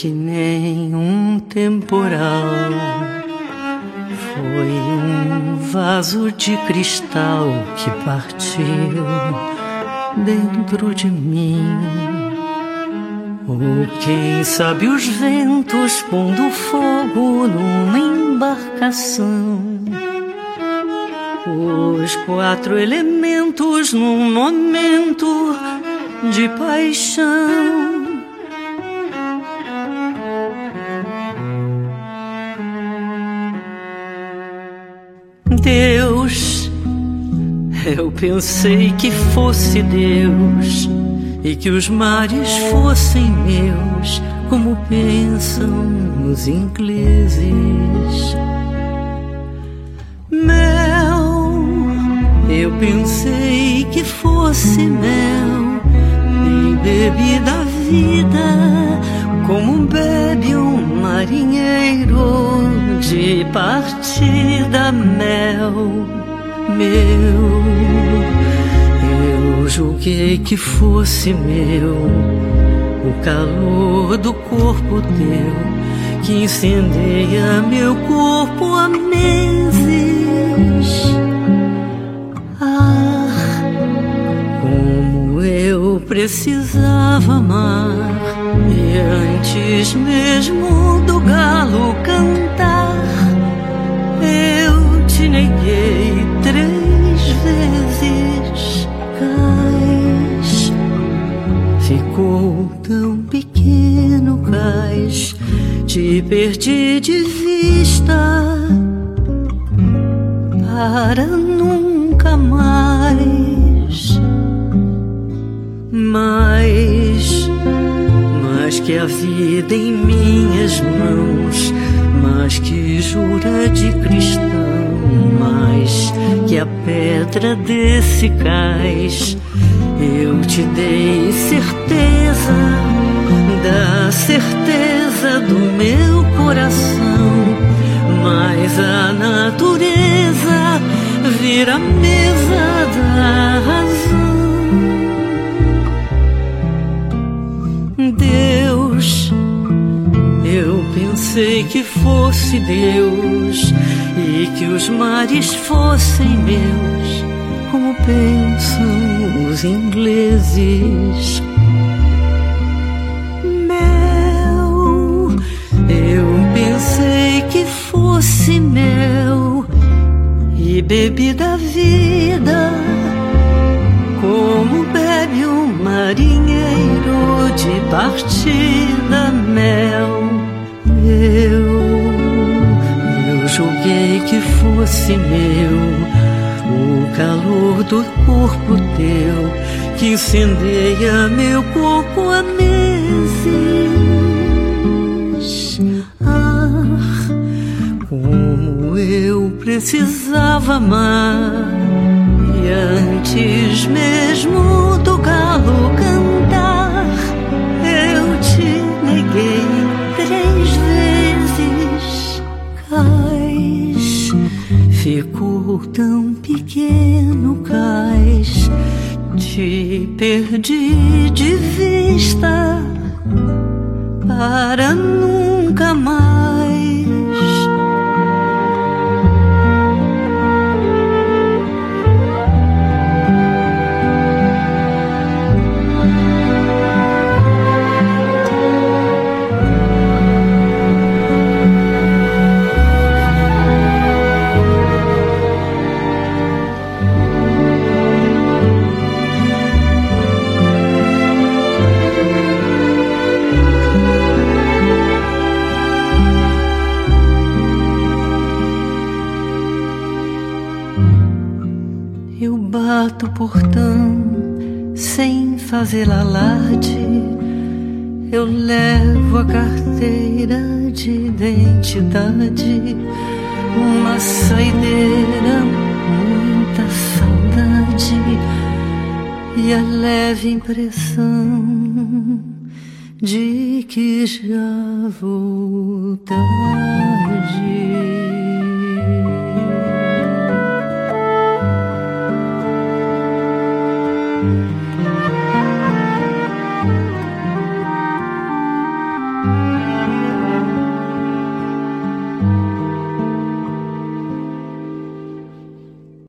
que nem um temporal, foi um vaso de cristal que partiu dentro de mim. Ou quem sabe os ventos pondo fogo numa embarcação, os 4 elementos num momento de paixão. Deus, eu pensei que fosse Deus e que os mares fossem meus, como pensam os ingleses. Mel, eu pensei que fosse mel e bebi da vida como bebe um marinheiro de partida. Mel meu, eu julguei que fosse meu o calor do corpo teu, que incendeia meu corpo há meses. Ah, como eu precisava amar, e antes mesmo do galo cantar, eu te neguei 3 vezes. Cais, ficou tão pequeno, cais, te perdi de vista para nunca mais. Mas que a vida em minhas mãos, mais que jura de cristão, mais que a pedra desse cais, eu te dei certeza da certeza do meu coração. Mas a natureza vira a mesa da razão. Deus, eu pensei que fosse Deus e que os mares fossem meus, como pensam os ingleses. Mel, eu pensei que fosse mel e bebi da vida como bebe um marinheiro de partida. Mel eu julguei que fosse meu o calor do corpo teu, que incendeia meu corpo há meses. Ah, como eu precisava amar, e antes mesmo do galo cantar, eu te neguei 3 vezes. Cais, ficou tão pequeno, cais, te perdi de vista para nunca mais. Eu bato o portão sem fazer alarde, eu levo a carteira de identidade, uma saideira, muita saudade e a leve impressão de que já voltará.